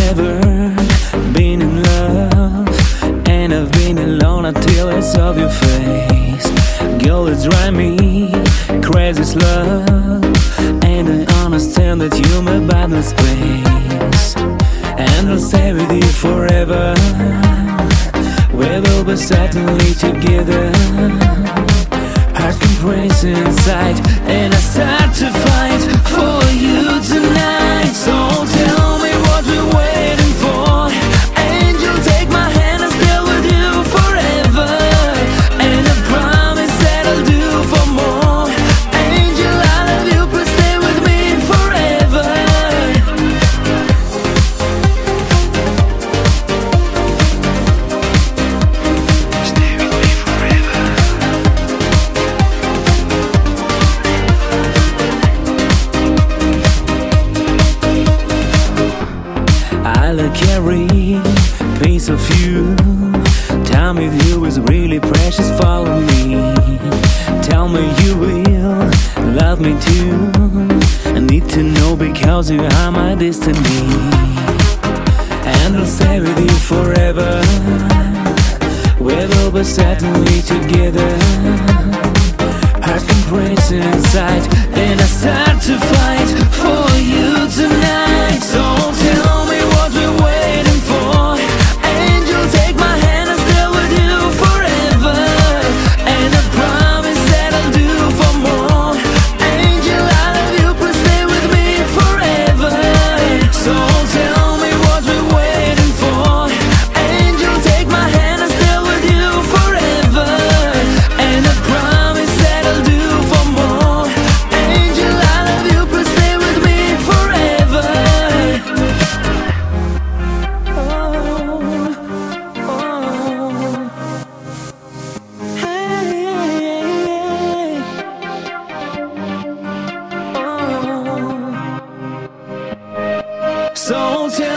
never been in love, and I've been alone until I saw your face. Girl, it's driving me crazy slow, and I understand that you're my bottom space. And I'll stay with you forever. We will be certainly together. Heart can praise inside, and I start to fight for you tonight. So tell me what we're waiting for. Angel, take my hand and stay with you forever. And I promise that I'll do for more. Angel, I love you, please stay with me forever. I'll carry a piece of you. Time with you is really precious. Follow me. Tell me you will love me too. I need to know because you are my destiny. And I'll stay with you forever. We will be certainly together. Heart can praise inside, and I start to fight for you tonight. So tell me what we're waiting for. Angel, take my hand and stay with you forever. And I promise that I'll do for more. Angel, I love you, please stay with me forever. So tell me what we're waiting for. Angel, take my hand and stay with you forever. And I promise that I'll do for more. Angel, I love you, please stay with me forever. So tell